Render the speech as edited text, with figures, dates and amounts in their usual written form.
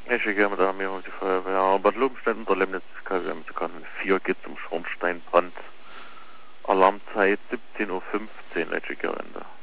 Ich gehe mit mir auf die Feuerwehr. Bad Lobenstein unter Lemnitz, KWM 4 geht zum Schornsteinbrand. Alarmzeit 17:15 Uhr, letzte Ende.